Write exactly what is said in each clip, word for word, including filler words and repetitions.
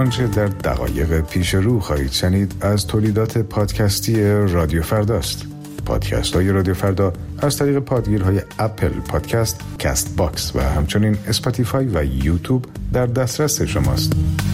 آنچه در دقایق پیش رو خواهید شنید از تولیدات پادکستی رادیو فرداست. پادکست های رادیو فردا از طریق پادگیرهای اپل پادکست، کست باکس و همچنین اسپاتیفای و یوتیوب در دسترس شماست.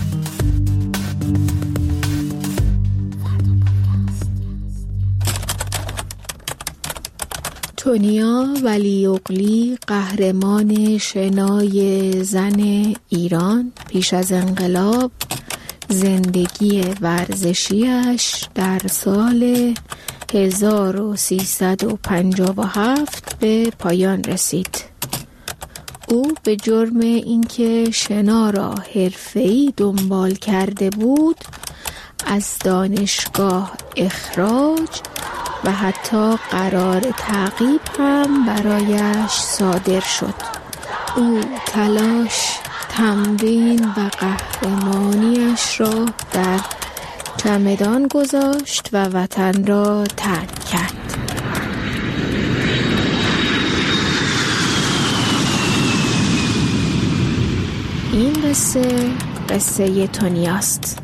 تونیا ولیعقلی، قهرمان شنای زن ایران پیش از انقلاب، زندگی ورزشیش در سال هزار و سیصد و پنجاه و هفت به پایان رسید. او به جرم اینکه شنا را حرفه‌ای دنبال کرده بود از دانشگاه اخراج و حتی قرار تعقیب هم برایش صادر شد. او تلاش، تمرین و قهرمانیش را در چمدان گذاشت و وطن را ترک کرد. این قصه قصه تونیاست.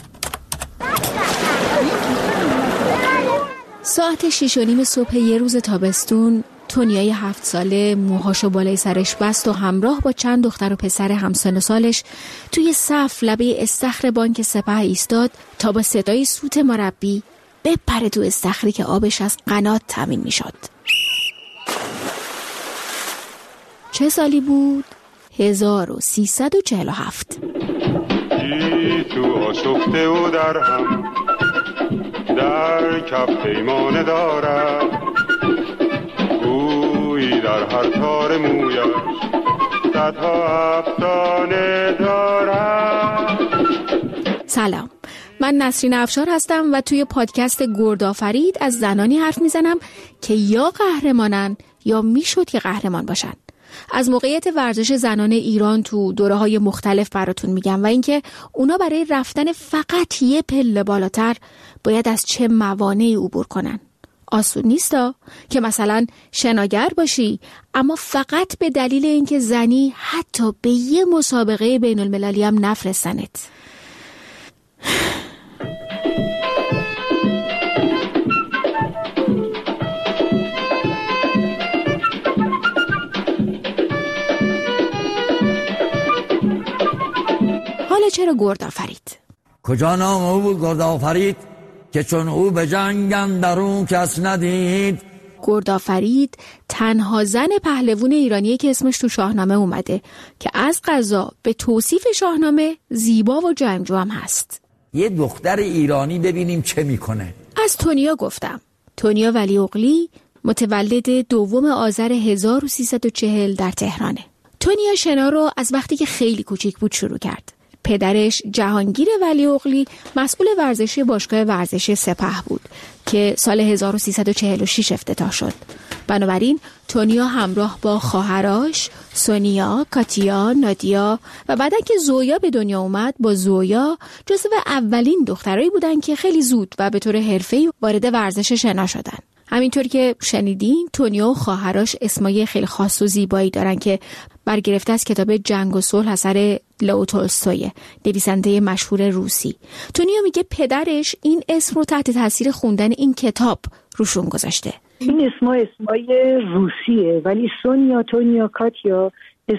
ساعت شیش و نیم صبح یه روز تابستون، تونیای هفت ساله موهاشو بالای سرش بست و همراه با چند دختر و پسر همسن و سالش توی صف لبه استخر بانک سپه ایستاد تا با صدای سوت مربی بپره تو استخری که آبش از قنات تامین میشد. چه سالی بود؟ هزار و سیصد و چهل و هفت. تو آشفته و در هم در کف پیمانه دارد، گویی در هر تار مویش صدها افسانه دارد. سلام، من نسرین افشار هستم و توی پادکست گردآفرید از زنانی حرف میزنم که یا قهرمانن یا میشد که قهرمان باشن. از موقعیت ورزش زنان ایران تو دوره‌های مختلف براتون میگم و اینکه اونا برای رفتن فقط یه پله بالاتر باید از چه موانعی عبور کنن. آسون نیستا که مثلا شناگر باشی اما فقط به دلیل اینکه زنی حتی به یه مسابقه بین المللی هم نفرستنت. حالا چرا گردآفرید؟ کجا نام او بود گردآفرید که چون او به جنگ اندرون کس ندید. گردآفرید تنها زن پهلوون ایرانیه که اسمش تو شاهنامه اومده که از قضا به توصیف شاهنامه زیبا و جنگجو هم هست. یه دختر ایرانی ببینیم چه میکنه. از تونیا گفتم. تونیا ولیعقلی متولد دوم آذر هزار و سیصد و چهل در تهرانه. تونیا شنا رو از وقتی که خیلی کوچیک بود شروع کرد. پدرش جهانگیر ولیعقلی مسئول ورزشی باشگاه ورزشی سپه بود که سال هزار و سیصد و چهل و شش افتتاح شد. بنابراین تونیا همراه با خواهراش سونیا، کاتیا، نادیا و بعدن که زویا به دنیا اومد با زویا جزو اولین دخترایی بودن که خیلی زود و به طور حرفه‌ای وارد ورزش شنا شدن. همینطور که شنیدین تونیا و خواهراش اسمای خیلی خاص و زیبایی دارن که برگرفته از کتاب جنگ و صلح اثر لئو تولستوی، نویسنده مشهور روسی. تونیا میگه پدرش این اسم رو تحت تاثیر خوندن این کتاب روشون گذاشته. این اسما اسمای روسیه ولی سونیا، تونیا، کاتیا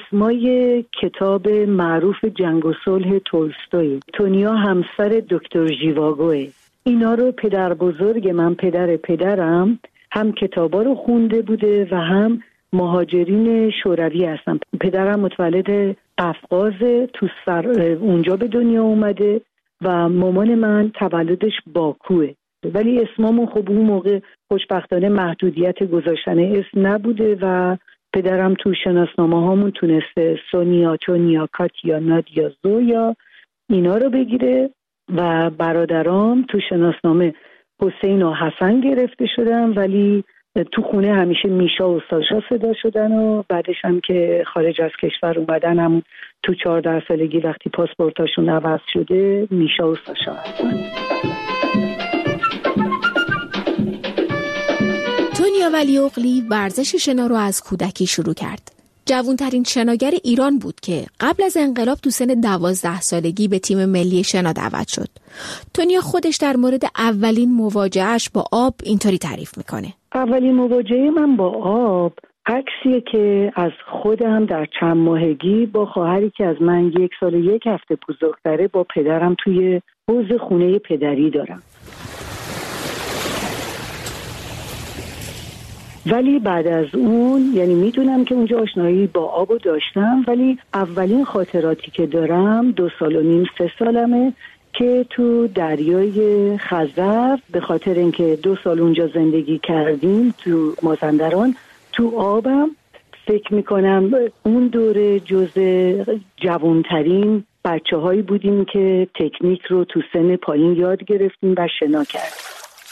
اسمای کتاب معروف جنگ و صلح تولستوی. تونیا همسر دکتر ژیواگوه. اینا رو پدر بزرگ من، پدر پدرم هم کتابا رو خونده بوده و هم مهاجرین شوروی هستن. پدرم متولد قفقاز تو سر اونجا به دنیا اومده و مامان من تولدش باکوه. ولی اسممون خب اون موقع خوشبختانه محدودیت گذاشتن اسم نبوده و پدرم تو شناسنامه هامون تونسته سونیا، تونیا، کاتیا، نادیا، زویا اینا رو بگیره و برادرام تو شناسنامه حسین و حسن گرفته شدن ولی تو خونه همیشه میشا و ساشا صدا شدن و بعدش هم که خارج از کشور اومدن هم تو چهارده سالگی وقتی پاسپورتاشون عوض شده میشا و ساشا هستن. تونیا ولیعقلی ورزش شنا رو از کودکی شروع کرد. جوانترین شناگر ایران بود که قبل از انقلاب تو سن دوازده سالگی به تیم ملی شنا دعوت شد. تونیا خودش در مورد اولین مواجهش با آب اینطوری تعریف میکنه. اولین مواجهه من با آب عکسیه که از خودم در چند ماهگی با خواهری که از من یک سال و یک هفته بزرگتره با پدرم توی حوض خونه پدری دارم. ولی بعد از اون، یعنی میدونم که اونجا آشنایی با آبو داشتم، ولی اولین خاطراتی که دارم دو سال و نیم سه سالمه که تو دریای خزر، به خاطر اینکه دو سال اونجا زندگی کردیم تو مازندران، تو آبم فکر میکنم اون دوره جز جوانترین بچه هایی بودیم که تکنیک رو تو سن پایین یاد گرفتیم و شنا کردیم.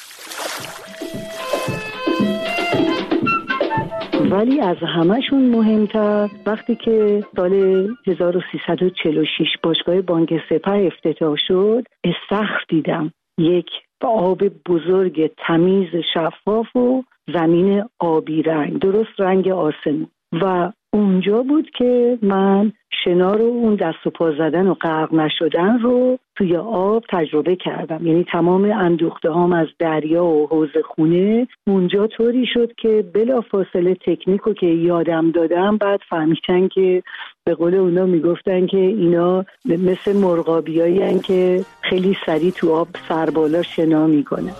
ولی از همه‌شون مهمتر وقتی که سال هزار و سیصد و چهل و شش باشگاه بانک سپه افتتاح شد، استخر دیدم، یک آب بزرگ تمیز شفاف و زمین آبی رنگ، درست رنگ آسمون، و اونجا بود که من شنا رو، اون دست و پا زدن و غرق نشدن رو توی آب تجربه کردم. یعنی تمام اندوخته هام از دریا و حوض خونه اونجا طوری شد که بلا فاصله تکنیکو که یادم دادم بعد فهمیدن که به قول اونا میگفتن که اینا مثل مرغابیایی هن که خیلی سریع تو آب سربالا شنا میکنه.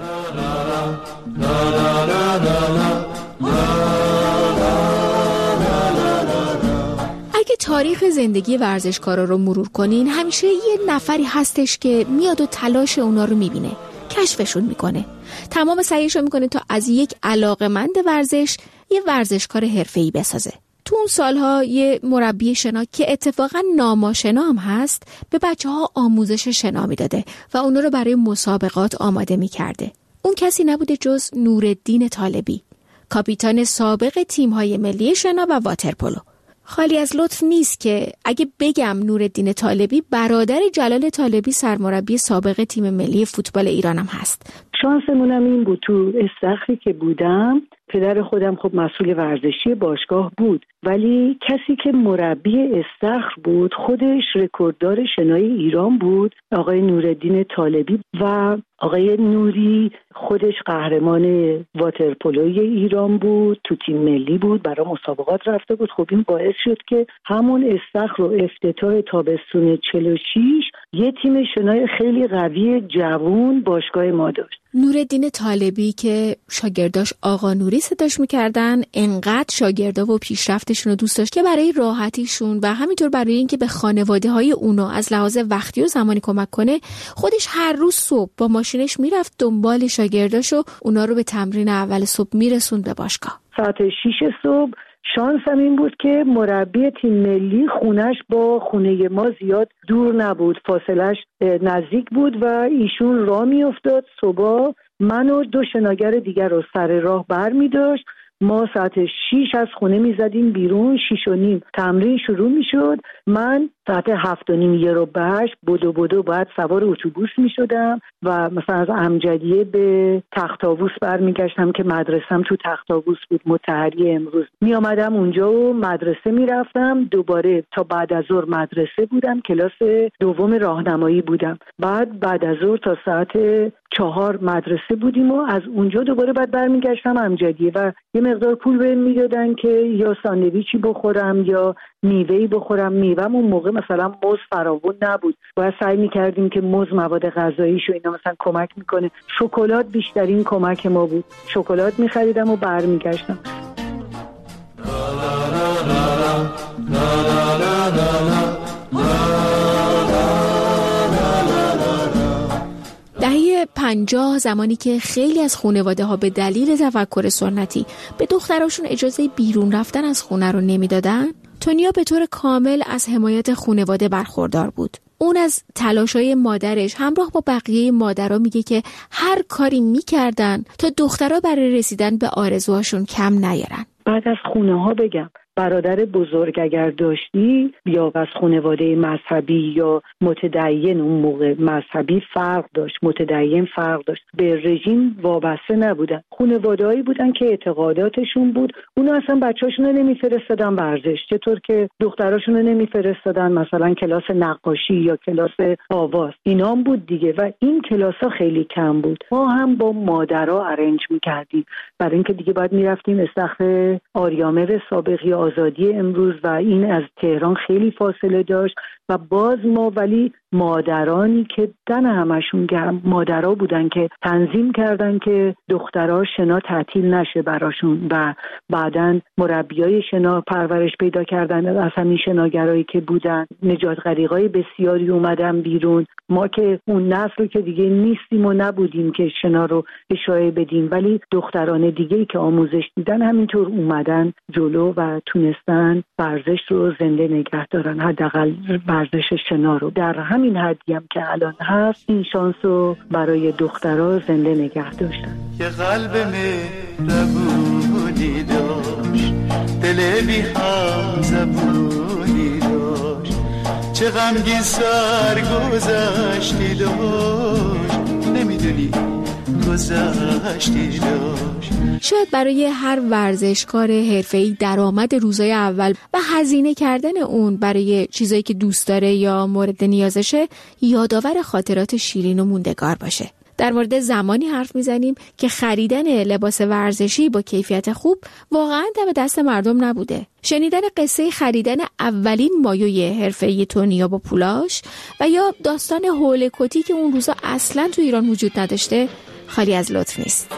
اگه تاریخ زندگی ورزشکارا رو مرور کنین، همیشه یه نفری هستش که میاد و تلاش اونا رو میبینه، کشفشون میکنه، تمام سعیشو میکنه تا از یک علاقه‌مند ورزش یه ورزشکار حرفه‌ای بسازه. تو اون سالها یه مربی شنا که اتفاقا ناماشنا هم هست به بچه ها آموزش شنا میداده و اونا رو برای مسابقات آماده میکرده. اون کسی نبوده جز نورالدین طالبی، کاپیتان سابق تیم‌های ملی شنا و واترپولو. خالی از لطف نیست که اگه بگم نورالدین طالبی برادر جلال طالبی سرمربی سابق تیم ملی فوتبال ایران هم هست. شانسمونم این بود تو استخری که بودم، پدر خودم خب مسئول ورزشی باشگاه بود، ولی کسی که مربی استخر بود خودش رکورددار شنای ایران بود، آقای نورالدین طالبی، و آقای نوری خودش قهرمان واترپولوی ایران بود، تو تیم ملی بود، برای مسابقات رفته بود. خب این باعث شد که همون استخر رو افتتاح تابستون چهل و شش یه تیم شنای خیلی قوی جوان باشگاه ما داشت. نورالدین طالبی که شاگرداش آقا نوری صداش میکردن، انقدر شاگردا و پیشرفتشون رو دوست داشت که برای راحتیشون و همینطور برای اینکه به خانواده های اونا از لحاظ وقتی و زمانی کمک کنه، خودش هر روز صبح با ماشینش میرفت دنبال شاگرداش و اونا رو به تمرین اول صبح میرسوند به باشگاه. ساعت شش صبح شانسم این بود که مربی تیم ملی خونش با خونه ما زیاد دور نبود، فاصلش نزدیک بود و ایشون راه می افتاد صبح من و دو شناگر دیگر رو سر راه بر می داشت. ما ساعت شیش از خونه می زدیم بیرون، شیش و نیم تمرین شروع می شد. من ساعت هفت و نیم یه رو بهش بدو بدو باید سوار اتوبوس می شدم و مثلا از امجدیه به تخت‌آووس برمی گشتم که مدرسم تو تخت‌آووس بود، مطهری امروز. می آمدم اونجا و مدرسه می رفتم، دوباره تا بعد از ظهر مدرسه بودم، کلاس دوم راهنمایی بودم، بعد بعد از ظهر تا ساعت چهار مدرسه بودیم و از اونجا دوباره بعد برمی گشتم امجدیه و یه مقدار پول بهم میدادن که یا ساندویچی بخورم یا میوه‌ای بخورم. میوه‌م اون موقع مثلا موز فراوون نبود، باید سعی می‌کردیم که موز مواد غذاییشو اینا مثلا کمک میکنه. شکلات بیشترین کمک ما بود، شکلات می‌خریدم و برمیگشتم. دهه پنجاه، زمانی که خیلی از خانواده ها به دلیل تفکر سنتی به دختراشون اجازه بیرون رفتن از خونه رو نمیدادن، تونیا به طور کامل از حمایت خانواده برخوردار بود. اون از تلاشای مادرش همراه با بقیه مادرها میگه که هر کاری میکردن تا دخترها برای رسیدن به آرزوهاشون کم نیارن. بعد از خونه ها بگم برادر بزرگ اگر داشتی یا از خانواده مذهبی یا متدین، اون موقع مذهبی فرق داشت، متدین فرق داشت، به رژیم وابسته نبودن. خانواده‌ای بودن که اعتقاداتشون بود، اونا اصلا بچه‌هاشون رو نمیفرستادن ورزش، چطور که دختراشون رو نمیفرستادن مثلا کلاس نقاشی یا کلاس آواز، اینا هم بود دیگه. و این کلاس‌ها خیلی کم بود. ما هم با مادرها ارنج می‌کردیم برای اینکه دیگه باید می‌رفتیم استخر آریامر سابقی آزادی امروز و این از تهران خیلی فاصله داشت و باز ما ولی مادرانی که دن همشون گرم مادرها بودن که تنظیم کردن که دخترها شنا تعطیل نشه براشون و بعدن مربیای شنا پرورش پیدا کردن از همین شناگرایی که بودن. نجات غریقای بسیاری اومدن بیرون. ما که اون نسل که دیگه نیستیم و نبودیم که شنا رو اشاره بدیم، ولی دختران دیگه‌ای که آموزش دیدن همینطور اومدن جلو و تونستن ورزش رو زنده نگه دارن، حداقل ورزش شنا رو. در همین حدی هم که الان هست این شانس رو برای دخترها زنده نگه داشتن. یه قلب مهربونی داشت، دل بی هم زبونی داشت، چه غمگین سرگذشتی داشت، نمیدونی گذشتی داشت. شاید برای هر ورزشکار حرفه‌ای درآمد روزای اول و هزینه کردن اون برای چیزایی که دوست داره یا مورد نیازشه یادآور خاطرات شیرین و موندگار باشه. در مورد زمانی حرف میزنیم که خریدن لباس ورزشی با کیفیت خوب واقعاً دم دست مردم نبوده. شنیدن قصه خریدن اولین مایوی حرفه‌ای تونیا با پولاش و یا داستان حوله کتی که اون روزا اصلاً تو ایران وجود نداشته خالی از لطف نیست.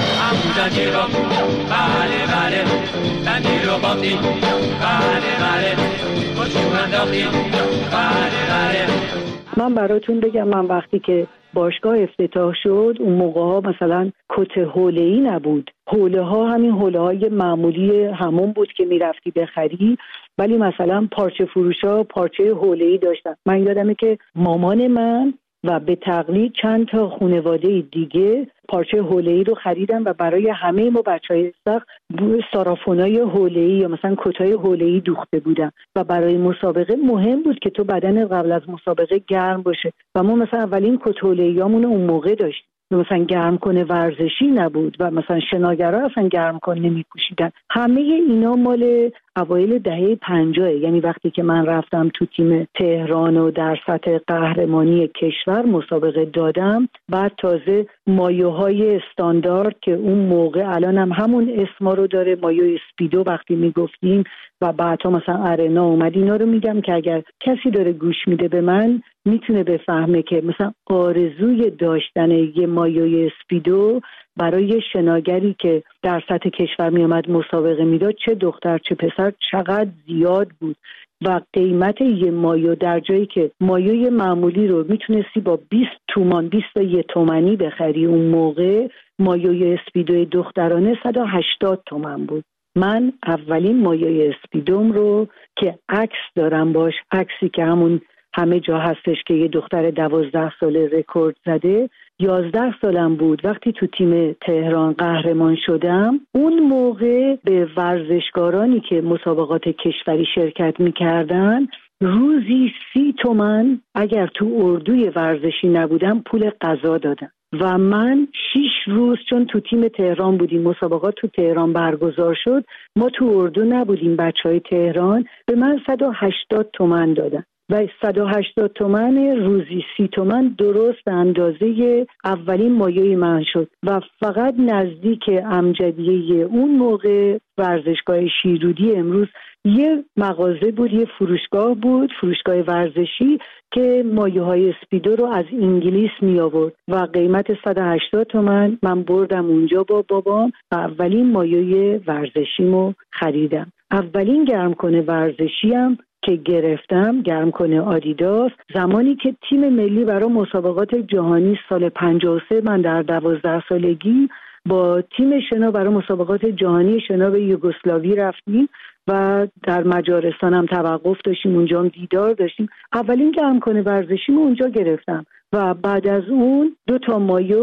من براتون بگم، من وقتی که باشگاه افتتاح شد اون موقع ها مثلا کت حوله‌ای نبود، حوله ها همین حوله های معمولی همون بود که میرفتی بخری، ولی مثلا پارچه فروش ها پارچه حوله‌ای داشتن. من یادمه که مامان من و به تقلید چند تا خانواده دیگه پارچه حوله‌ای رو خریدن و برای همه ما بچهای سخت سارافونای حوله‌ای یا مثلا کتای حوله‌ای دوخته بودن و برای مسابقه مهم بود که تو بدن قبل از مسابقه گرم باشه و ما مثلا اولین کت حوله‌ایامون اون موقع داشتیم. مثلا گرم کنه ورزشی نبود و مثلا شناگرها اصلا گرم کنه نمی پوشیدن. همه اینا مال اوایل دهه پنجاه، یعنی وقتی که من رفتم تو تیم تهران و در سطح قهرمانی کشور مسابقه دادم، بعد تازه مایوهای استاندارد که اون موقع الان هم همون اسما رو داره، مایو اسپیدو وقتی میگفتیم و بعدها مثلا ارنا اومد، اینا رو میگم که اگر کسی داره گوش میده به من میتونه بفهمه که مثلا آرزوی داشتن یه مایوی اسپیدو برای شناگری که در سطح کشور می آمد مسابقه میداد، چه دختر چه پسر، چقدر زیاد بود و قیمت یه مایو در جایی که مایوی معمولی رو میتونستی با بیست تومان بیست تا یه تومانی بخری، اون موقع مایوی اسپیدوی دخترانه صد و هشتاد تومن بود. من اولین مایوی اسپیدوم رو که عکس دارم باش، عکسی که همون همه جا هستش که یه دختر دوازده ساله رکورد زده، یازده سالم بود وقتی تو تیم تهران قهرمان شدم. اون موقع به ورزشکارانی که مسابقات کشوری شرکت میکردن روزی سی تومن اگر تو اردوی ورزشی نبودم پول غذا دادن و من شیش روز، چون تو تیم تهران بودیم مسابقات تو تهران برگزار شد، ما تو اردو نبودیم بچهای تهران، به من صد و هشتاد تومن دادن و صد و هشتاد تومن روزی سی تومن درست اندازه اولین مایوی من شد و فقط نزدیک امجدیه اون موقع ورزشگاه شیرودی امروز یه مغازه بود، یه فروشگاه بود، فروشگاه ورزشی که مایوهای اسپیدو رو از انگلیس می آورد و قیمت صد و هشتاد تومن من بردم اونجا با بابام و اولین مایوی ورزشیمو خریدم. اولین گرم کنه ورزشیم که گرفتم گرم کنه آدیداس، زمانی که تیم ملی برای مسابقات جهانی سال پنجاه و سه من در دوازده سالگی با تیم شنا برای مسابقات جهانی شنا به یوگسلاوی رفتیم و در مجارستان هم توقف داشتیم، اونجا هم دیدار داشتیم. اولین گرم کنه ورزشیمو اونجا گرفتم و بعد از اون دو تا مایو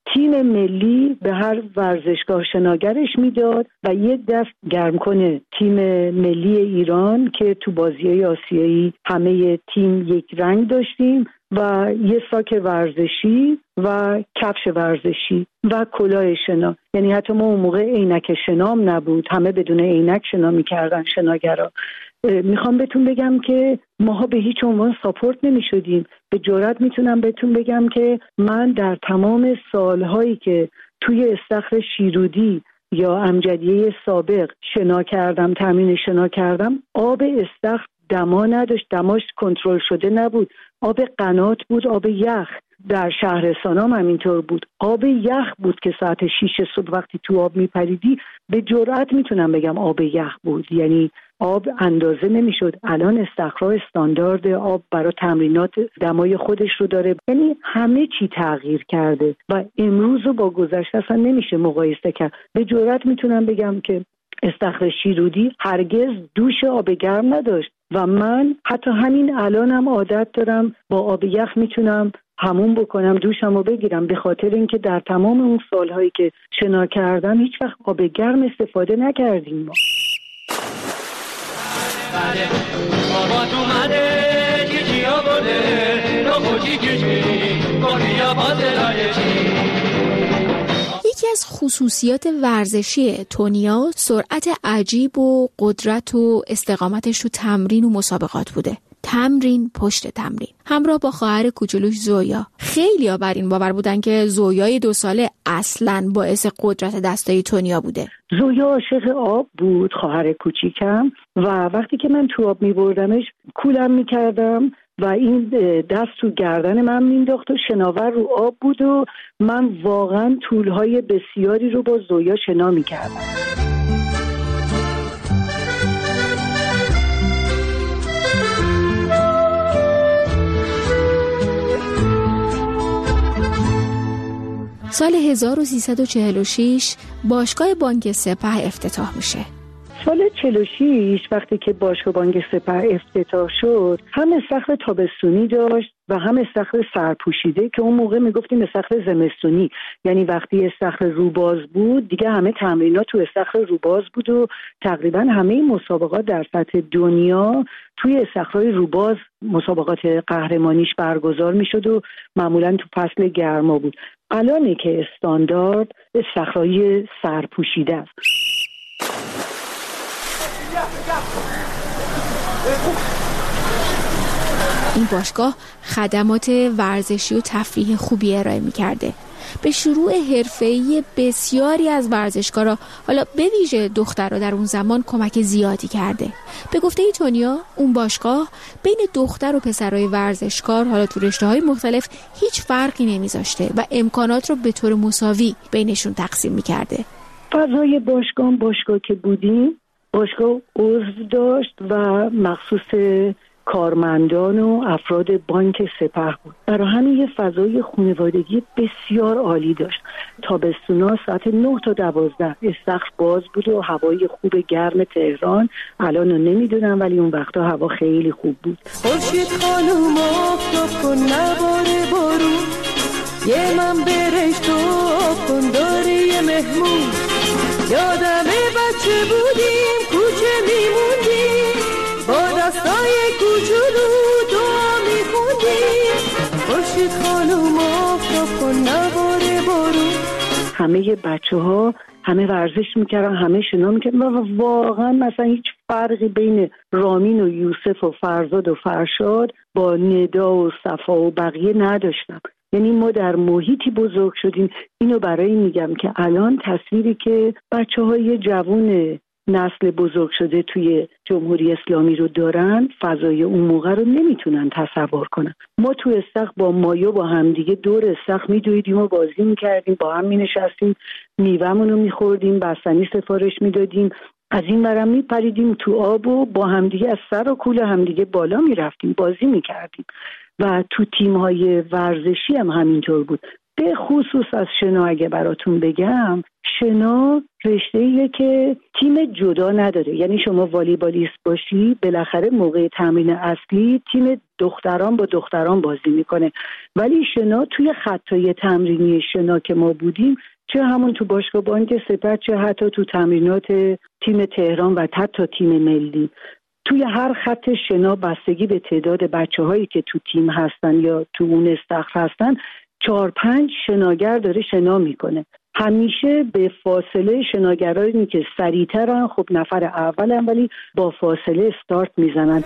تیم ملی به هر ورزشگاه شناگرش میداد و یک دست گرم کنه تیم ملی ایران که تو بازی‌های آسیایی همه تیم یک رنگ داشتیم و یه ساک ورزشی و کفش ورزشی و کلاه شنا. یعنی حتی ما اون موقع عینک شنام نبود، همه بدون عینک شنا می‌کردن شناگرا. میخوام بهتون بگم که ماها به هیچ عنوان ساپورت نمی شدیم. به جرئت میتونم بهتون بگم که من در تمام سالهایی که توی استخر شیرودی یا امجدیه سابق شنا کردم، تمرین شنا کردم، آب استخر دما نداشت، دماش کنترل شده نبود، آب قنات بود، آب یخ. در شهرستان هم همینطور بود، آب یخ بود که ساعت شیش صبح وقتی تو آب میپریدی به جرئت میتونم بگم آب یخ بود. یعنی آب اندازه نمیشد. الان استخرها استاندارد آب برای تمرینات دمای خودش رو داره. یعنی همه چی تغییر کرده و امروز رو با گذشته اصلا نمیشه مقایسه کرد. به جرئت میتونم بگم که استخر شیرودی هرگز دوش آب گرم نداشت و من حتی همین الانم عادت دارم با آب یخ میتونم همون بکنم، دوشم رو بگیرم، به خاطر اینکه در تمام اون سالهایی که شنا کردم هیچ وقت آب گرم استفاده نکردیم ما. بابا تو مده چی آورده رو خوشی کشی گویا بازلای چی. یکی از خصوصیات ورزشی تونیا سرعت عجیب و قدرت و استقامتش تو تمرین و مسابقات بوده. تمرین پشت تمرین، همراه با خواهر کوچولوش زویا. خیلی‌ها بر این باور بودن که زویای دو ساله اصلاً باعث قدرت دستای تونیا بوده. زویا عاشق آب بود، خواهر کوچیکم، و وقتی که من تو آب می‌بردمش کولم می‌کردم و این دست تو گردن من مینداخت و شناور رو آب بود و من واقعاً طول‌های بسیاری رو با زویا شنا می‌کردم. سال هزار و سیصد و چهل و شش باشگاه بانک سپه افتتاح میشه. سال چهل و شش وقتی که باشگاه بانک سپه افتتاح شد، هم استخر تابستونی داشت و هم استخر سرپوشیده که اون موقع میگفتیم استخر زمستونی. یعنی وقتی استخر روباز بود دیگه همه تمرینات تو استخر روباز بود و تقریبا همه مسابقات در سطح دنیا توی استخرهای روباز مسابقات قهرمانیش برگزار میشد و معمولا تو فصل گرما بود. الانه که استاندارد استخرهای سرپوشیده است. این باشگاه خدمات ورزشی و تفریحی خوبی ارائه می‌کرده. به شروع حرفه‌ای بسیاری از ورزشکارا، حالا به ویژه دخترها، در اون زمان کمک زیادی کرده. به گفته تونیا، اون باشگاه بین دختر و پسرای ورزشکار، حالا تو رشته‌های مختلف، هیچ فرقی نمیذاشته و امکانات رو به طور مساوی بینشون تقسیم می‌کرده. فضای باشگاه باشگاه که بودیم، باشگاه عضو داشت و مخصوص کارمندان و افراد بانک سپه بود. برای همین یه فضای خانوادگی بسیار عالی داشت. تابستونا ساعت نه تا دوازده استخر باز بود و هوای خوب گرم تهران، الان رو نمیدونم ولی اون وقتا هوا خیلی خوب بود. خورشید خانوم آفتاب کن نباره بارون، یه من برش تو آب کن داری یه مهمون. یادم بچه بودیم کوچه میموندیم، با دستای کوچولو دعا میخوندیم. خورشید خانوم آفتاب کن نباره بارون. همه بچه ها همه ورزش میکردن، همه شنا میکردن و واقعا مثلا هیچ فرقی بین رامین و یوسف و فرزاد و فرشاد با ندا و صفا و بقیه نداشتم. یعنی ما در محیطی بزرگ شدیم. اینو برای میگم که الان تصویری که بچه های جوون نسل بزرگ شده توی جمهوری اسلامی رو دارن، فضای اون موقع رو نمیتونن تصور کنن. ما تو استخر با مایو با همدیگه دور استخر میدویدیم و بازی میکردیم، با هم مینشستیم، میوه‌مون رو میخوردیم، بستنی سفارش میدادیم، از این برم میپریدیم تو آب و با همدیگه از سر و کول همدیگه بالا میرفتیم، بازی میکردیم. و تو تیم‌های ورزشی هم همینطور بود. به خصوص از شنا اگه براتون بگم، شنا رشته‌ایه که تیم جدا نداره. یعنی شما والیبالیست باشی، بالاخره موقع تمرین اصلی تیم دختران با دختران بازی میکنه، ولی شنا توی خطای تمرینی شنا که ما بودیم، چه همون تو باشگاه بانک سپر، چه حتی تو تمرینات تیم تهران و حتی تیم ملی، توی هر خط شنا بستگی به تعداد بچه‌هایی که تو تیم هستن یا تو اون استخر هستن، چهار پنج شناگر داره شنا میکنه. همیشه به فاصله شناگرایی که سریعترن، خب نفر اولن، ولی با فاصله استارت میزنن.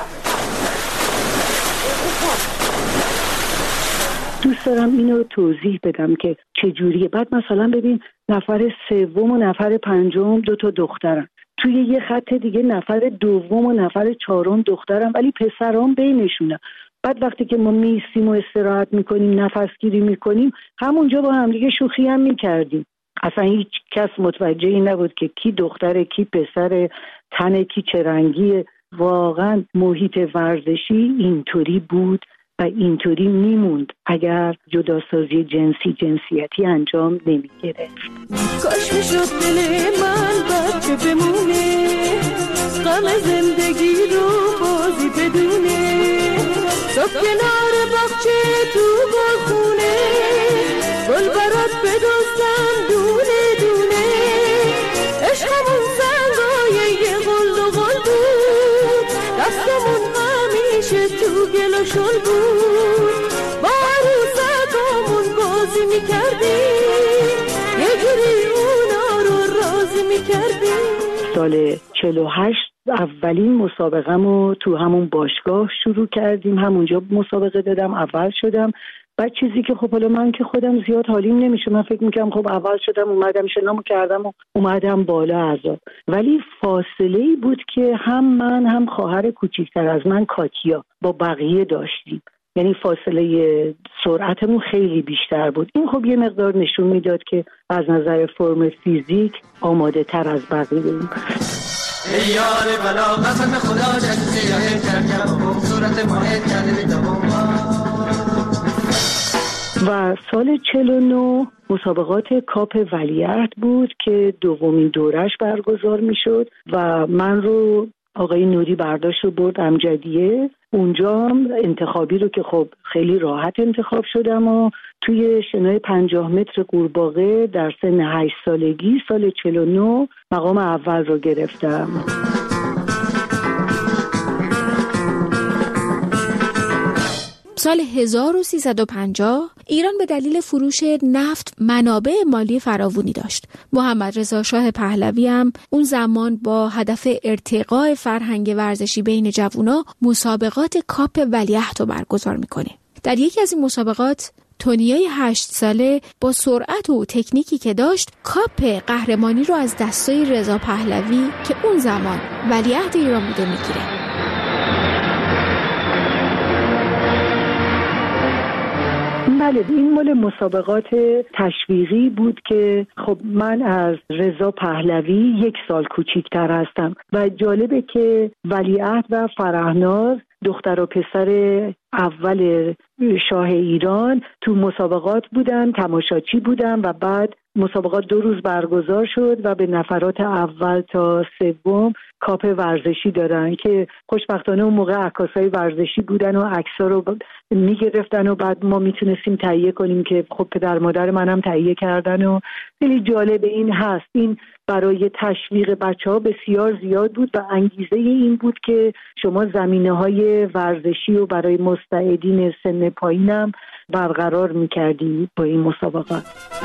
دوست دارم اینو توضیح بدم که چجوریه. بعد مثلا ببین نفر سوم و نفر پنجم دو تا دخترن، توی یه خط دیگه نفر دوم و نفر چهارم دخترن، ولی پسران بینشونه. بعد وقتی که ما میستیم و استراحت میکنیم، نفس گیری میکنیم، همونجا با هم دیگه شوخی هم میکردیم. اصلا هیچ کس متوجه این نبود که کی دختره کی پسر، تن کی چه رنگیه. واقعا محیط ورزشی اینطوری بود و اینطوری میموند اگر جداسازی جنسی جنسیتی انجام نمیگیره. کاش میشد دل من بچه بمونه، غم زندگی رو بازی بدونه، صبح کنار باغچه تو گلخونه، گل برات بدوستم دونه دونه، عشقمون زنگای یه غل و غل بود، دستمون همیشه تو گل و شل بود، با عروسکامون بازی میکردیم، یه جوری اونا رو راضی میکردیم. سال چهل و هشت اولین مسابقه‌مو تو همون باشگاه شروع کردیم، همونجا مسابقه دادم، اول شدم. بعد چیزی که خب حالا من که خودم زیاد حالیم نمیشه، من فکر میکنم خب اول شدم، اومدم شنامو کردم و اومدم بالا عذاب. ولی فاصله‌ای بود که هم من هم خواهر کوچیکتر از من کاتیا با بقیه داشتیم، یعنی فاصله سرعتمون خیلی بیشتر بود. این خب یه مقدار نشون میداد که از نظر فرم فیزیک آماده تر از بقیه بودیم. ای یار بلا قسم خدا جنسی یه کرکم صورت ماهد کرده دوم. و سال چهل و نه مسابقات کاپ ولیعهد بود که دومین دورش برگزار میشد و من رو آقای نوری برداشت و برد امجدیه. اونجا انتخابی رو که خب خیلی راحت انتخاب شدم و توی شنای پنجاه متر قورباغه در سن هشت سالگی سال چهل و نه مقام اول رو گرفتم. سال هزار و سیصد و پنجاه ایران به دلیل فروش نفت منابع مالی فراوانی داشت. محمد رضا شاه پهلوی هم اون زمان با هدف ارتقاء فرهنگ ورزشی بین جوونا مسابقات کاپ ولیعهد رو برگزار میکنه. در یکی از این مسابقات تونیای هشت ساله با سرعت و تکنیکی که داشت کاپ قهرمانی رو از دستای رضا پهلوی که اون زمان ولیعهد ایران بوده میگیره. بله، این مال مسابقات تشویقی بود که خب من از رضا پهلوی یک سال کوچیکتر هستم و جالبه که ولیعهد و فرهناز دختر و پسر اول شاه ایران تو مسابقات بودن، تماشاچی بودن و بعد مسابقات دو روز برگزار شد و به نفرات اول تا سوم کاپ ورزشی دادن که خوشبختانه اون موقع عکاسای ورزشی بودن و عکس‌ها رو میگرفتن و بعد ما میتونستیم تهیه کنیم که خب پدر مادر منم تهیه کردن و خیلی جالب این هست. این برای تشویق بچه‌ها بسیار زیاد بود و انگیزه این بود که شما زمینه‌های ورزشی رو برای مستعدین سن پایینم برقرار می‌کردی با این مسابقات.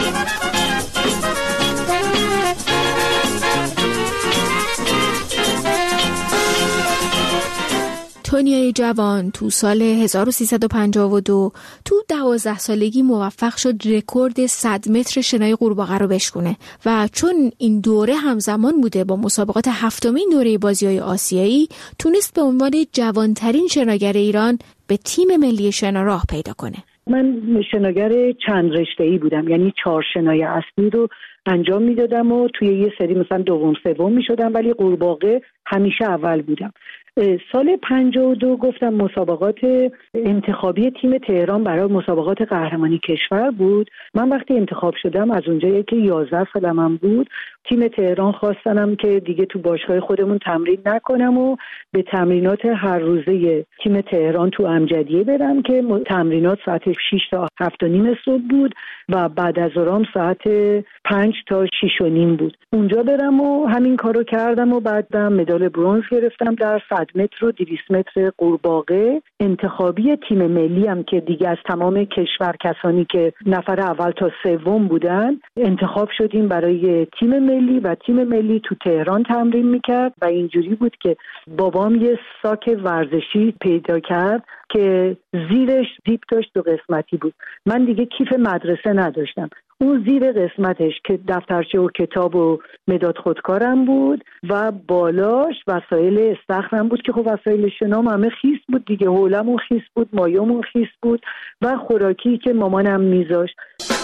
تونیای جوان تو سال هزار و سیصد و پنجاه و دو تو دوازده سالگی موفق شد رکورد صد متر شنای قورباغه رو بشکنه و چون این دوره همزمان بوده با مسابقات هفتمین دوره بازی‌های آسیایی، تونست به عنوان جوانترین شناگر ایران به تیم ملی شنا راه پیدا کنه. من شناگر چند رشته‌ای بودم، یعنی چهار شنای اصلی رو انجام میدادم و توی یه سری مثلا دوم سوم میشدم، ولی قورباغه همیشه اول بودم. سال پنجاه و دو گفتم مسابقات انتخابی تیم تهران برای مسابقات قهرمانی کشور بود. من وقتی انتخاب شدم از اونجایی که یازده سالم بود، تیم تهران خواستنم که دیگه تو باشگاه خودمون تمرین نکنم و به تمرینات هر روزه تیم تهران تو امجدیه برم که تمرینات ساعت شش تا هفت و نیم صبح بود و بعد از ظهر ساعت پنج تا شش و نیم بود. اونجا برم و همین کارو کردم و بعدم مدال برنز گرفتم در صد متر و دویست متر قورباغه. انتخابی تیم ملی هم که دیگه از تمام کشور کسانی که نفر اول تا سوم بودن انتخاب شدیم برای تیم ملی و تیم ملی تو تهران تمرین میکرد و اینجوری بود که بابام یه ساک ورزشی پیدا کرد که زیرش زیپ داشت دو قسمتی بود. من دیگه کیف مدرسه نداشتم. اون زیر قسمتش که دفترچه و کتاب و مداد خودکارم بود و بالاش وسایل استخرم بود که خب وسایل شنام همه خیس بود دیگه، حولمون خیس بود، مایمون خیس بود و خوراکی که مامانم میذاشت.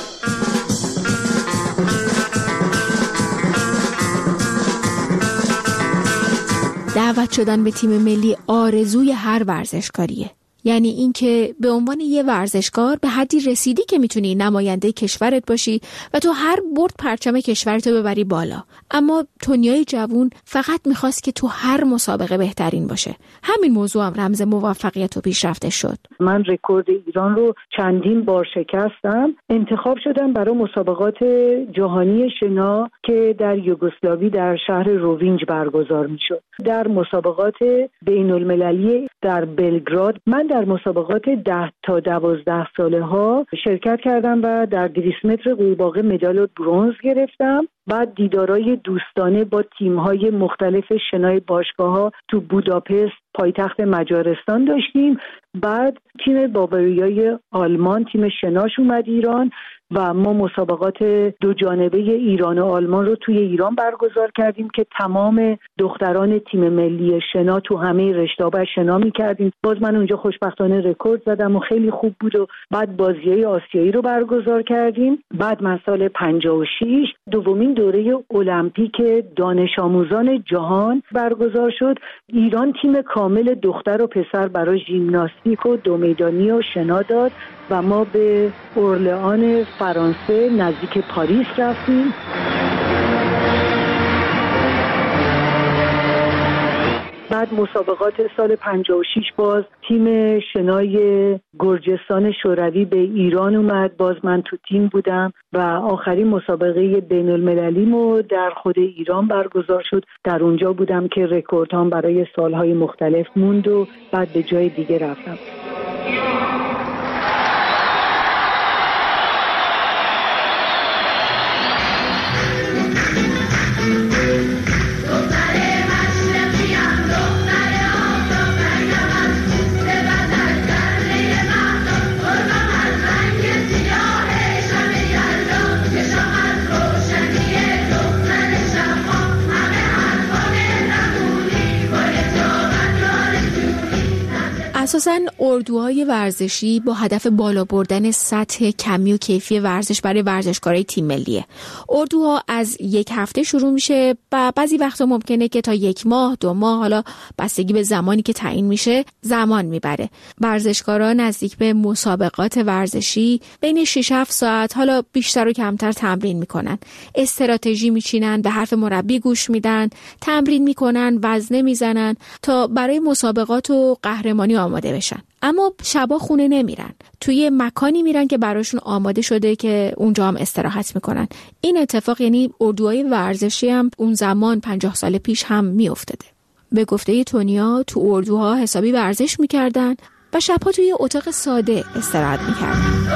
دعوت شدن به تیم ملی آرزوی هر ورزشکاریه. یعنی این که به عنوان یه ورزشکار به حدی رسیدی که میتونی نماینده کشورت باشی و تو هر برد پرچم کشورتو ببری بالا. اما تونیای جوون فقط میخواست که تو هر مسابقه بهترین باشه. همین موضوع هم رمز موفقیت و پیشرفت شد. من رکورد ایران رو چندین بار شکستم. انتخاب شدم برای مسابقات جهانی شنا که در یوگسلاوی در شهر روینج برگزار میشد. در مسابقات بین المللی در بلگراد من در مسابقات ده تا دوازده ساله ها شرکت کردم و در دویست متر قورباغه مدال برنز گرفتم. بعد دیدارای دوستانه با تیم‌های مختلف شنای باشگاه‌ها تو بوداپست پایتخت مجارستان داشتیم. بعد تیم باواریای آلمان تیم شناش اومد ایران و ما مسابقات دو جانبه ایران و آلمان رو توی ایران برگزار کردیم که تمام دختران تیم ملی شنا تو همه رشته‌ها شنا می‌کردیم. باز من اونجا خوشبختانه رکورد زدم و خیلی خوب بود و بعد بازی‌های آسیایی رو برگزار کردیم. بعد من سال پنجاه و شش دومین دوره المپیک دانش آموزان جهان برگزار شد. ایران تیم کامل دختر و پسر برای ژیمناستیک و دو میدانی و شنا داد و ما به اورلئان فرانسه نزدیک پاریس رفتیم. بعد مسابقات سال پنجاه و شش باز تیم شنای گرجستان شوروی به ایران اومد. باز من تو تیم بودم و آخرین مسابقه بین المللی مو در خود ایران برگزار شد. در اونجا بودم که رکوردهام برای سالهای مختلف موند و بعد به جای دیگه رفتم. اساساً اردوهای ورزشی با هدف بالا بردن سطح کمی و کیفی ورزش برای ورزشکارای تیم ملیه. اردوها از یک هفته شروع میشه و بعضی وقتا ممکنه که تا یک ماه، دو ماه، حالا بستگی به زمانی که تعیین میشه زمان میبره. ورزشکاران نزدیک به مسابقات ورزشی بین شش هفت ساعت، حالا بیشتر و کمتر تمرین میکنن. استراتژی میچینن، به حرف مربی گوش میدن، تمرین میکنن، وزنه میزنن تا برای مسابقات و قهرمانی آماده بشن. اما شبا خونه نمیرن، توی مکانی میرن که براشون آماده شده که اونجا هم استراحت میکنن. این اتفاق یعنی اردوهای ورزشی هم اون زمان پنجاه سال پیش هم میافتاده. به گفته تونیا تو اردوها حسابی ورزش میکردن و شبها توی اتاق ساده استراحت میکردن.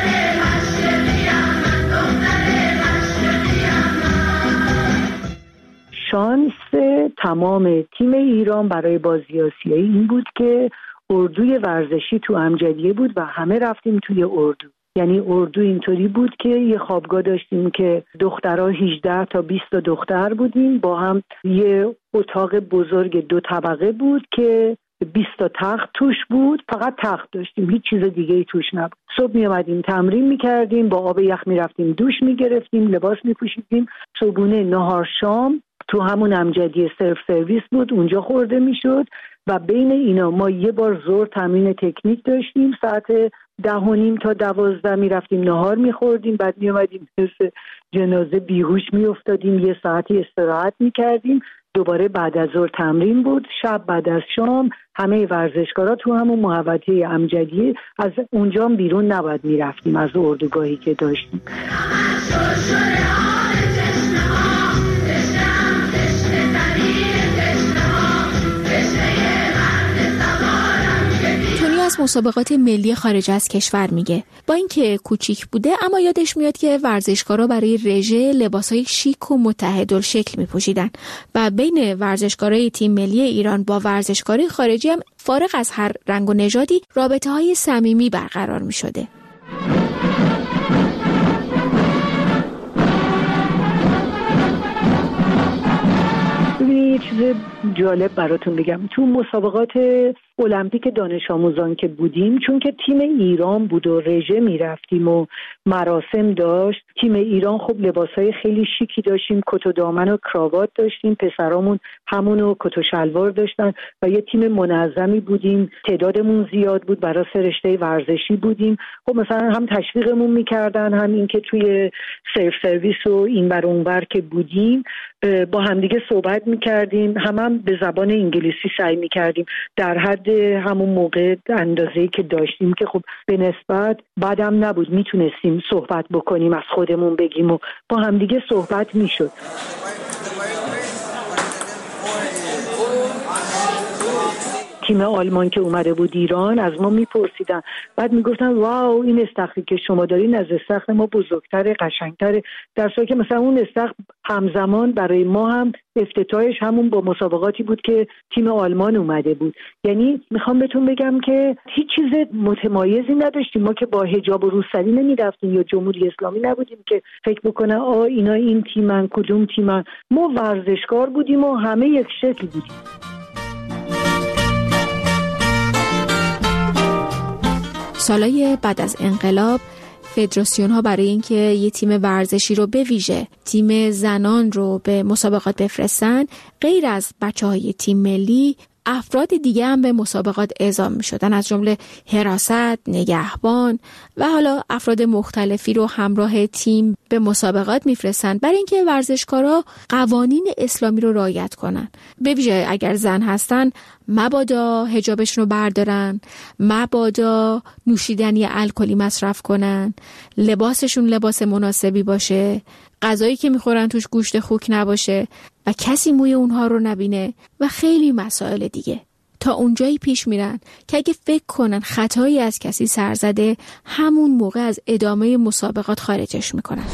شانس تمام تیم ایران برای بازی آسیایی این بود که اردوی ورزشی تو امجدیه بود و همه رفتیم توی اردو. یعنی اردو اینطوری بود که یه خوابگاه داشتیم که دخترها هجده تا بیست تا دختر بودیم، با هم یه اتاق بزرگ دو طبقه بود که بیست تا تخت توش بود. فقط تخت داشتیم، هیچ چیز دیگه ای توش نبود. صبح می اومدیم تمرین می کردیم، با آب یخ می رفتیم دوش می گرفتیم، لباس می پوشیدیم. صبحونه، نهار، شام تو همون امجدیه سرف سرویس بود، اونجا خورده می شد و بین اینا ما یه بار ظهر تمرین تکنیک داشتیم، ساعت ده و نیم تا دوازده میرفتیم نهار میخوردیم، بعد میومدیم مثل جنازه بیهوش میافتادیم، یه ساعتی استراحت میکردیم، دوباره بعد از ظهر تمرین بود، شب بعد از شام همه ورزشکارا تو همون محوطه امجدیه، از اونجا بیرون نباید میرفتیم از اردوگاهی که داشتیم. از مسابقات ملی خارج از کشور میگه با اینکه کوچیک بوده اما یادش میاد که ورزشکارا برای رژه لباسای شیک و متحدالشکل میپوشیدن و بین ورزشکارای تیم ملی ایران با ورزشکارای خارجی هم فارغ از هر رنگ و نژادی رابطه‌های صمیمی برقرار میشده. یه چیز جالب براتون بگم، تو مسابقات المپیک دانش آموزان که بودیم، چون که تیم ایران بود و رژه میرفتیم و مراسم داشت، تیم ایران خب لباسای خیلی شیکی داشتیم، کت و دامن و کراوات داشتیم، پسرامون همونو کت و شلوار داشتن و یه تیم منظمی بودیم، تعدادمون زیاد بود، برای سه رشته ورزشی بودیم. خب مثلا هم تشویقمون میکردن، هم این که توی سرف سرویس و اینور اونور که بودیم با همدیگه صحبت میکردیم، هم هم به زبان انگلیسی سعی میکردیم در حد همون موقع اندازه‌ای که داشتیم که خب به نسبت بعدم نبود، میتونستیم صحبت بکنیم، از خودمون بگیم و با همدیگه صحبت میشد. تیم آلمان که اومده بود ایران از ما میپرسیدن، بعد میگفتن واو این استخری که شما دارین از استخر ما بزرگتره، قشنگتره، در صورتی که مثلا اون استخر همزمان برای ما هم افتتاحش همون با مسابقاتی بود که تیم آلمان اومده بود. یعنی میخوام بهتون بگم که هیچ چیز متمایزی نداشتیم، ما که با حجاب و روسری نمیرفتیم یا جمهوری اسلامی نبودیم که فکر بکنه آ اینا این تیمن کدوم تیمن، ما ورزشکار بودیم و همه یک شکل بودیم. سالهای بعد از انقلاب فدراسیون ها برای اینکه یه تیم ورزشی رو به ویژه تیم زنان رو به مسابقات بفرستن، غیر از بچه‌های تیم ملی افراد دیگه هم به مسابقات اعزام می شدن، از جمله حراست، نگهبان و حالا افراد مختلفی رو همراه تیم به مسابقات می فرستن برای اینکه ورزشکارا قوانین اسلامی رو رعایت کنن. به ویژه اگر زن هستن مبادا حجابشون رو بردارن، مبادا نوشیدنی الکلی مصرف کنن، لباسشون لباس مناسبی باشه، غذایی که میخورن توش گوشت خوک نباشه و کسی موی اونها رو نبینه و خیلی مسائل دیگه. تا اونجایی پیش میرن که اگه فکر کنن خطایی از کسی سر زده، همون موقع از ادامه مسابقات خارجش میکنن.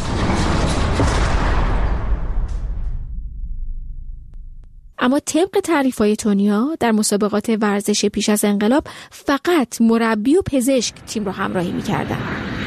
اما طبق تعریف‌های تونیا در مسابقات ورزش پیش از انقلاب فقط مربی و پزشک تیم رو همراهی میکردن.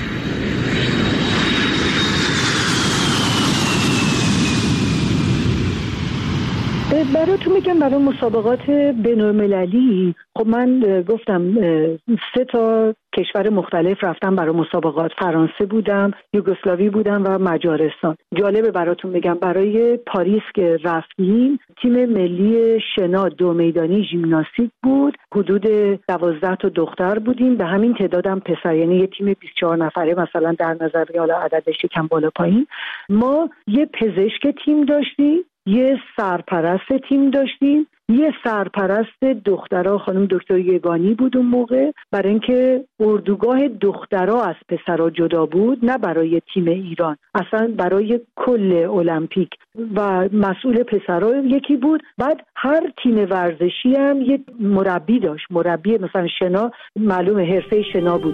براتون میگم برای مسابقات بین‌المللی، خب من گفتم سه تا کشور مختلف رفتم برای مسابقات، فرانسه بودم، یوگسلاوی بودم و مجارستان. جالبه براتون بگم برای پاریس که رفتیم تیم ملی شنا دو میدانی ژیمناستیک بود، حدود دوازده تا دختر بودیم، به همین تعدادم پسر، یعنی یه تیم بیست و چهار نفره مثلا در نظر حالا عددش کم بالا پایین. ما یه پزشک تیم داشتیم، یه سرپرست تیم داشتیم، یه سرپرست دخترها خانم دکتر یگانی بود اون موقع، برای اینکه اردوگاه دخترها از پسرها جدا بود، نه برای تیم ایران، اصلا برای کل المپیک، و مسئول پسرها یکی بود. بعد هر تیم ورزشی هم یه مربی داشت، مربی مثلا شنا معلومه حرفه شنا بود.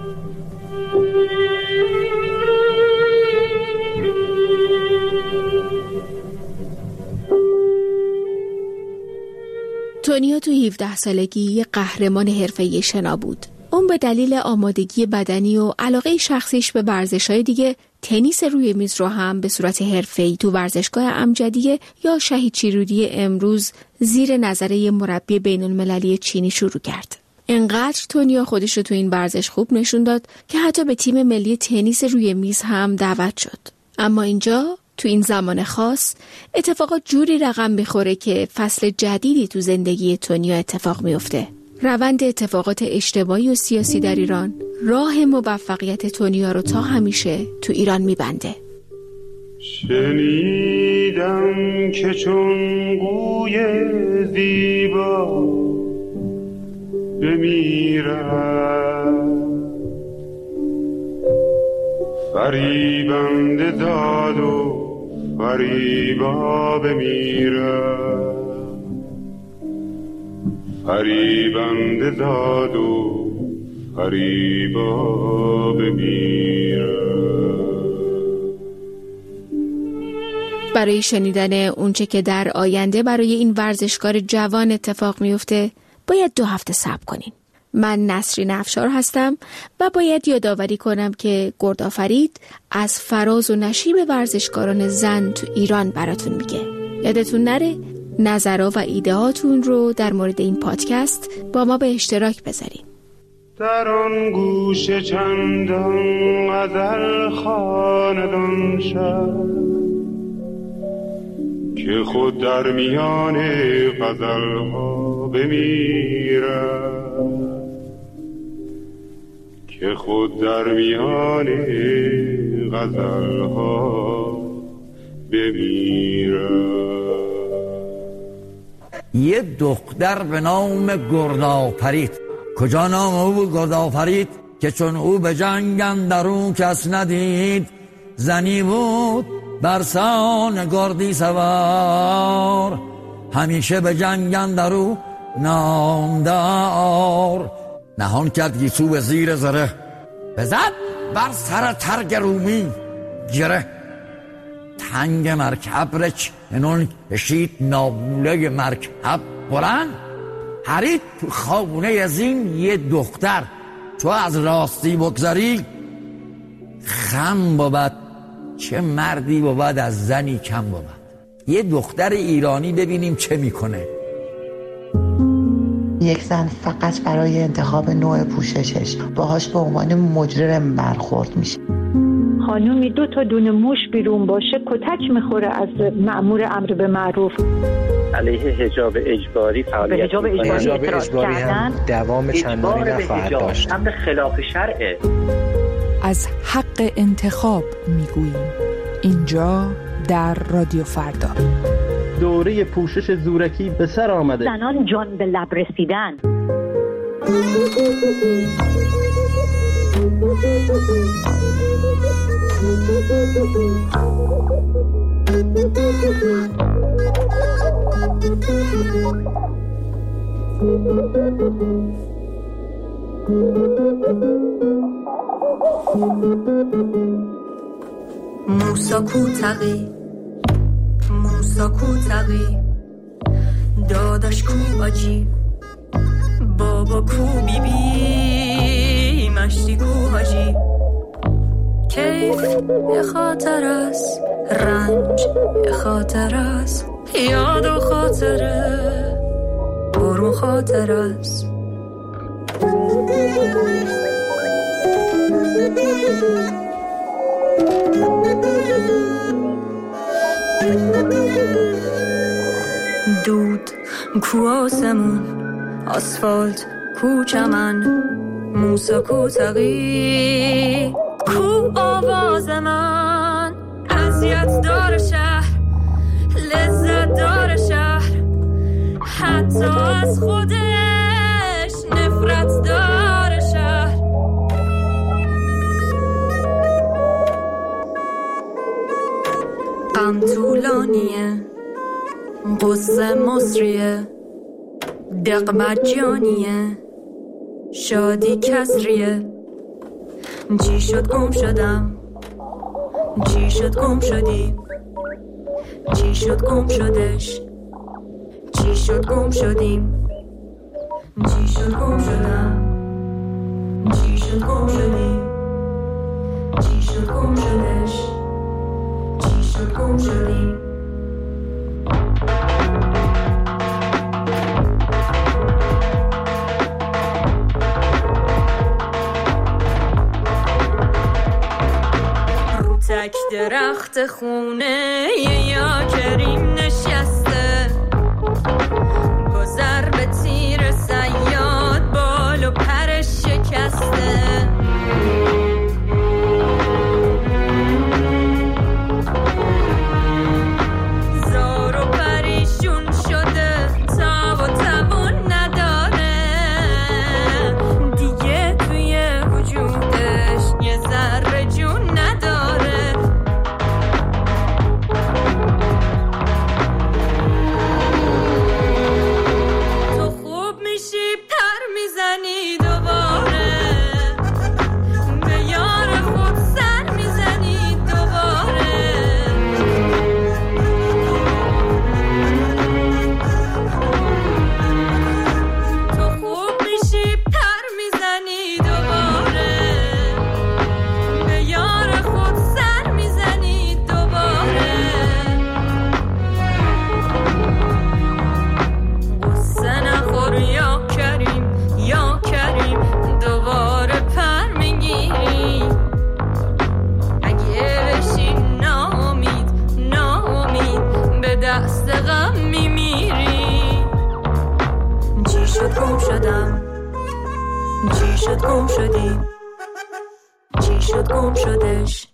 تونیا تو هفده سالگی یه قهرمان حرفه‌ای شنا بود. اون به دلیل آمادگی بدنی و علاقه شخصیش به ورزش‌های دیگه تنیس روی میز رو هم به صورت حرفه‌ای تو ورزشگاه امجدیه یا شهید شیرودی امروز زیر نظره مربی بین‌المللی چینی شروع کرد. انقدر تونیا خودش رو تو این ورزش خوب نشون داد که حتی به تیم ملی تنیس روی میز هم دعوت شد. اما اینجا تو این زمان خاص اتفاقات جوری رقم بخوره که فصل جدیدی تو زندگی تونیا اتفاق میفته. روند اتفاقات اجتماعی و سیاسی در ایران راه موفقیت تونیا رو تا همیشه تو ایران میبنده. شنیدم که چون گوی زیبا بمیرد، فریبنده داد و فریبا بمیرد، فریبنده داد و فریبا بمیرد. برای شنیدن اونچه که در آینده برای این ورزشکار جوان اتفاق میفته باید دو هفته صبر کنین. من نسرین افشار هستم و باید یادآوری کنم که گردآفرید از فراز و نشیب ورزشکاران زن تو ایران براتون میگه. یادتون نره نظرها و ایدهاتون رو در مورد این پادکست با ما به اشتراک بذارین. در آن گوش چندان غزل خاندان شد که خود در میان غزل ها بمیرد، که خود در میان غزل ها بمیرد. یه دختر به نام گردآفرید. کجا نام او بود گردآفرید؟ که چون او به جنگ اندرون کس ندید، زنی بود برسان گردی سوار، همیشه به جنگ اندرون نامدار. نهان کرد گیسو به زیر زره، بزد بر سر ترگ رومی گره. تنگ مرکب رچ انون کشید نابوله مرکب بلند، هرید تو خانه زین یه دختر، تو از راستی بگذاری خم بود، چه مردی بود از زنی کم بود. یه دختر ایرانی ببینیم چه میکنه. یک زن فقط برای انتخاب نوع پوششش باهاش به عنوان مجرم برخورد میشه. خانومی دو تا دونه موش بیرون باشه کتک میخوره از مأمور امر به معروف. علیه حجاب اجباری فعالیت حجاب اجباری, حجاب اجباری هم دوام چندانی نخواهد داشت. امر خلاف شرعه. از حق انتخاب میگوییم اینجا در رادیو فردا. دوره پوشش زورکی به سر آمده. زنان جان به لب رسیدن. موسا کوتقی موسا کوتقی داداش کو آجی بابا کو بی بی مشتی کو حاجی. کیف یه خاطر است، رنج یه خاطر است، یاد و خاطره برو خاطر است. دود کو آسمون، آسفالت کو چمن، موسا کو تقی کو آواز من. اذیت دار شهر، لذت دار شهر، حتی از خودش نفرت دار شهر. غم طولانیه، قصه مصریه، دق مجانیه، شادی کسریه. چی شد گم شدم، چی شد گم شدی، چی شد گم شدش، چی شد گم شدیم، چی شد گم شدم، چی شد گم شدی، چی شد گم شدش، چی شد گم شدیم. تک درخت خونه یا کریم نشسته، با ضرب تیر صیاد بال و پرش شکسته. زار و پریشون شده، تاب و توان نداره دیگه، توی وجودش یه ذره جون نداره. تو خوب میشی پر میزنی دوباره، به یار خود سر میزنی دوباره. تو خوب میشی پر میزنی دوباره، به یار خود سر میزنی دوباره. قصه نخور یا کریم، یا کریم دوباره پر میگیری. اگه بشی ناامید، ناامید به دست غم میمیری. چی شد گم شدم، چی شد گم شدیم، چی شد گم شدش.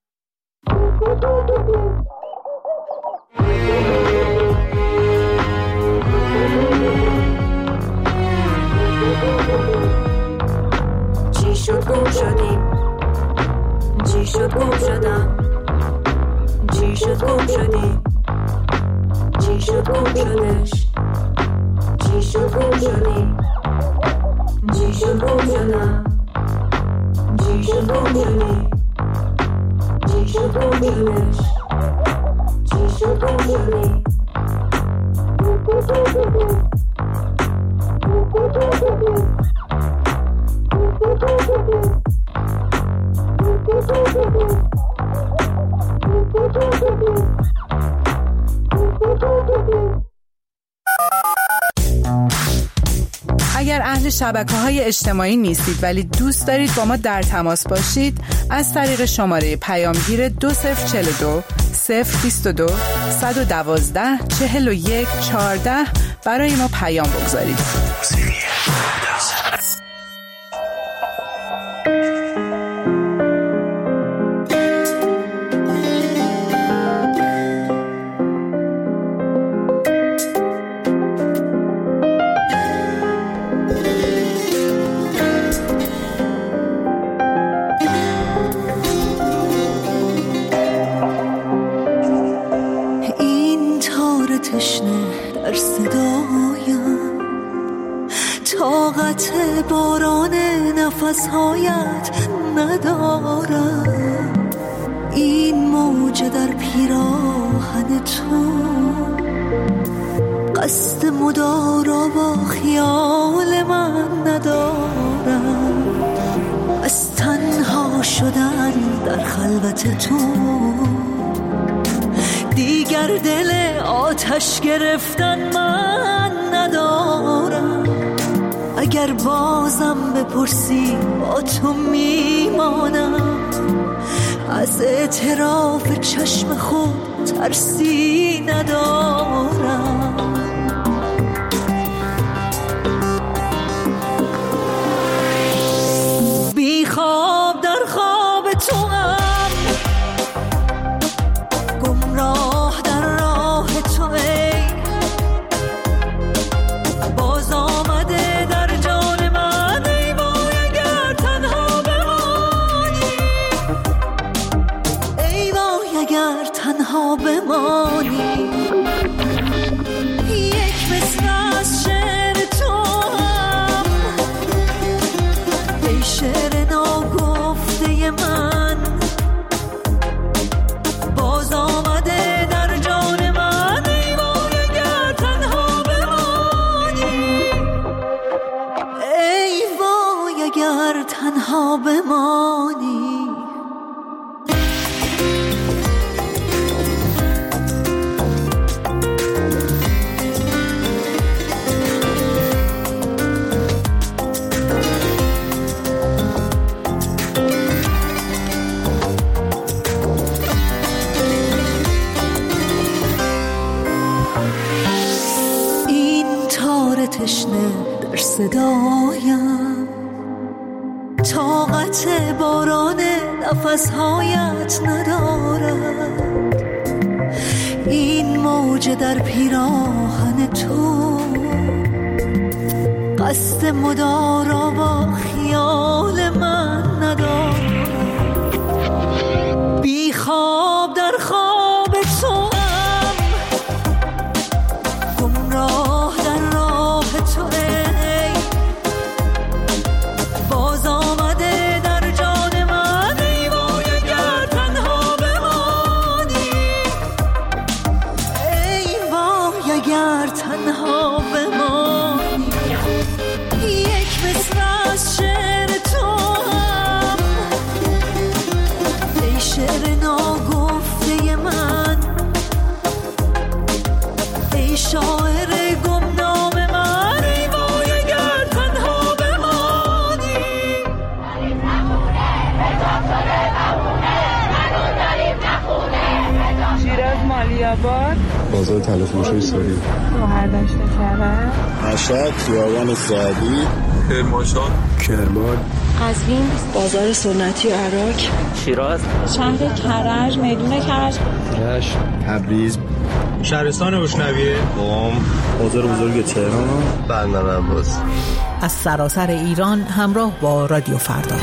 چی شد گم شدیم، چی شد گم شدم، چی شد گم شدیم، چی شد گم شدش. چی شد گم شدیم، چی شد گم شدم، چی شد گم شدیم، چی شد گم شدش. چی شد گم شدیم. اگر اهل شبکه‌های اجتماعی نیستید ولی دوست دارید با ما در تماس باشید، از طریق شماره پیامگیر دو صفر چهل و دو صفر بیست و دو صد و دوازده چهل و یک چهارده برای ما پیام بگذارید. باران نفسهایت ندارم، این موج در پیراهن تو قصد مدارا با خیال من ندارم. از تنها شدن در خلوت تو دیگر دل آتش گرفتن من ندارم. اگر بازم بپرسی با تو میمانم، از اعتراف چشم خود ترسی ندارم. بی خواب در خواب تو هم، گمراه در راه تو ای باز آمده در جان من. ای وای اگر تنها بمانی، ای وای اگر تنها بمانی. یک مثل از شعر تو هم، ای شعر ناگفته من باز آمده در جان من. ای وای اگر تنها بمانی، ای وای اگر تنها بمانی. تشنه در صدایم، طاقت باران نفسهایت ندارد. این موج در پیراهن تو قصد مدارا با خیال من ندارد. بی خواب در خواب تو ام، گمراه در راه تو ای، باز آمده در جان من. ای وای اگر تنها بمانی، ای وای اگر تنها بمانی. یک مصرع از شعر تو هم، ای شعر ناگفته من، ای شاعر گمنام من. ای وای اگر تنها بمانی. شیراز مالی‌آباد، بازار تلفروشی ساری، شهردشت کرج، مشهد خیابان سعدی، کرمانشاه، کرمان، قزوین، بازار سنتی عراق، شیراز، شهر کرج، میدون کرج، رشت، تبریز، شهرستان روشنویه، قم، بازار بزرگ تهران، بندر عباس. از سراسر ایران همراه با رادیو فردا.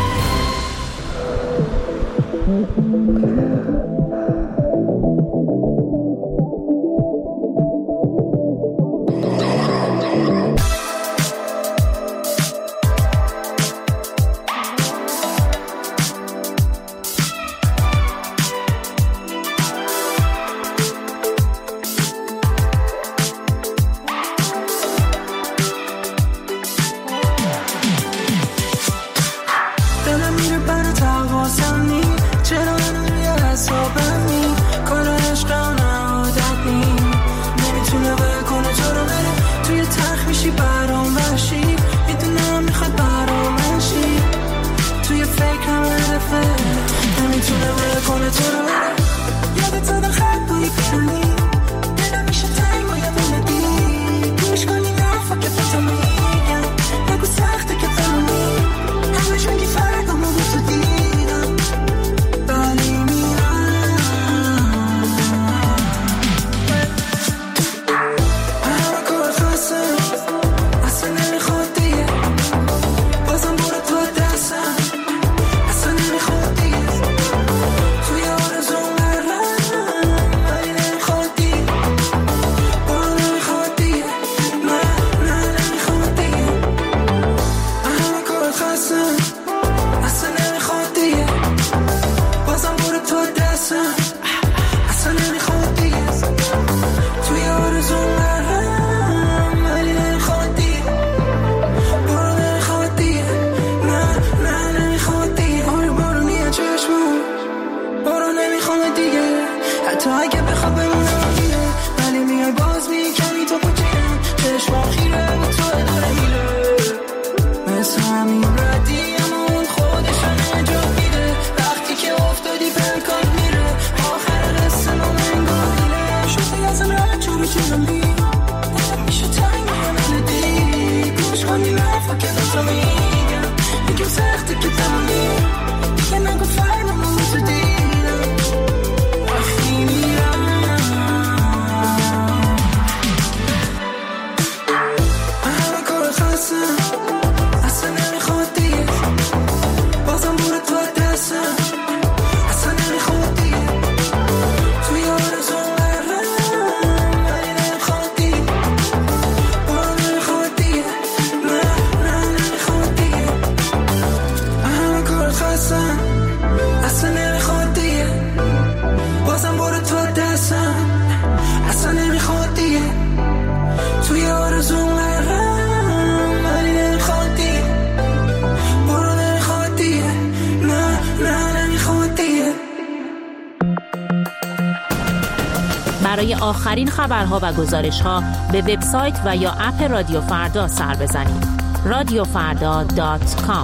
برای آخرین خبرها و گزارش‌ها به وبسایت و یا اپ رادیو فردا سر بزنید. رادیو فردا دات کام.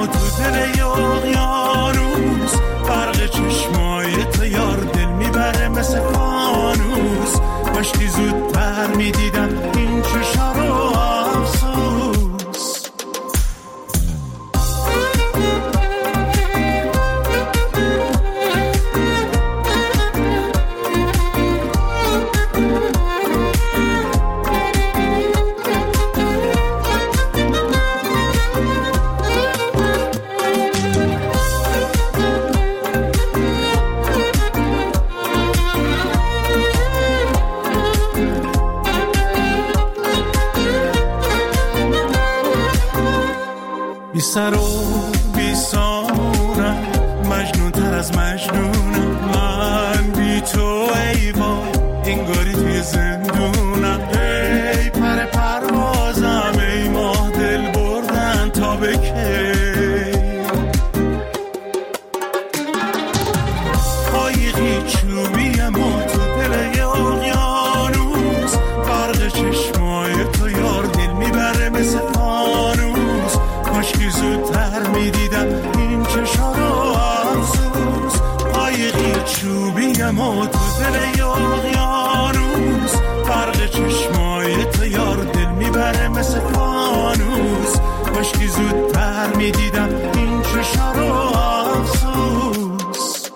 ما تو دل اقیانوس، برق چشمای تو یار دل میبره مثل فانوس. کاشکی زودتر میدیدم این چشا رو افسوس. بی سر و بی سامونم، مجنون تر از مجنونم. من بی تو ای وای انگاری توی زندونم. ای پر پروازم ای ماه دل بردن تا به کی. قایقی چوبی ما تو دل اقیانوس، برق چشمای تو یار دل میبره مثل فانوس. کاشکی زودتر میدیدم این چشا رو افسوس. قایقی چوبی ما تو دل اقیانوس، برق چشمای تو یار دل میبره مثل فانوس. کاشکی زودتر میدیدم این چشا رو افسوس.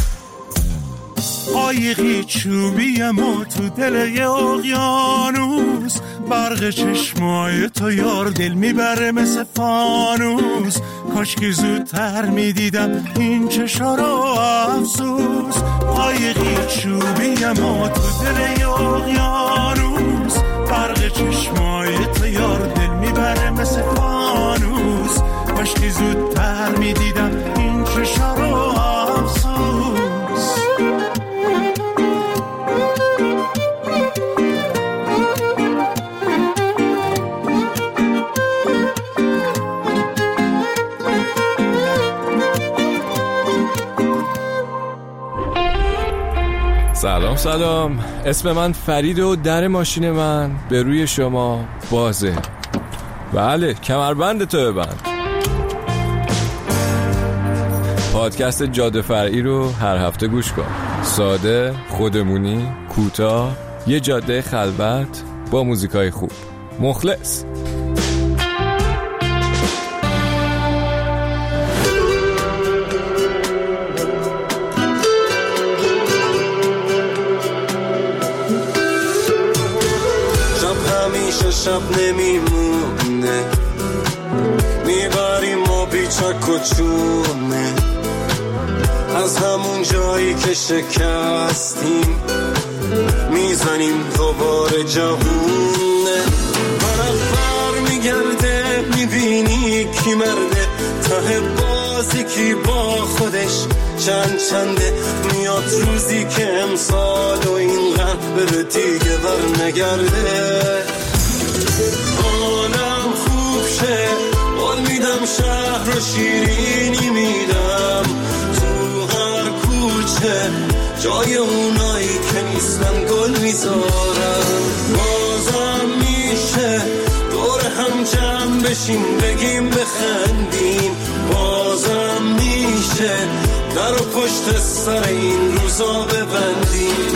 قایقی چوبی ما تو دل اقیانوس، برق چشمای تو یار دل میبره مثل فانوس. کاشکی زودتر میدیدم این چشا رو افسوس. قایقی چوبی ما تو دل اقیانوس، برق چشمای تو یار دل میبره مثل فانوس. کاشکی زودتر میدیدم این چشا رو افسوس. سلام سلام، اسم من فرید و در ماشین من به روی شما بازه. بله، کمربند تو ببند. پادکست جاده فرعی رو هر هفته گوش کن. ساده، خودمونی، کوتاه، یه جاده خلوت با موزیکای خوب. مخلص. شب نمیمونه، میبریم ما بیچک و چونه. از همون جایی که شکستیم میزنیم دوباره جوونه. برق بر میگرده، میبینی کی مرده، ته بازی کی با خودش چند چنده. میاد روزی که امسال و این قرد بره دیگه بر نگرده. حالم خوب شه، قول میدم شهر رو شیرینی میدم. تو هر کوچه جای اونایی که نیستن گل میذارم. بازم میشه دور هم جمع بشیم بگیم بخندیم. بازم میشه در و پشت سر این روزا ببندیم.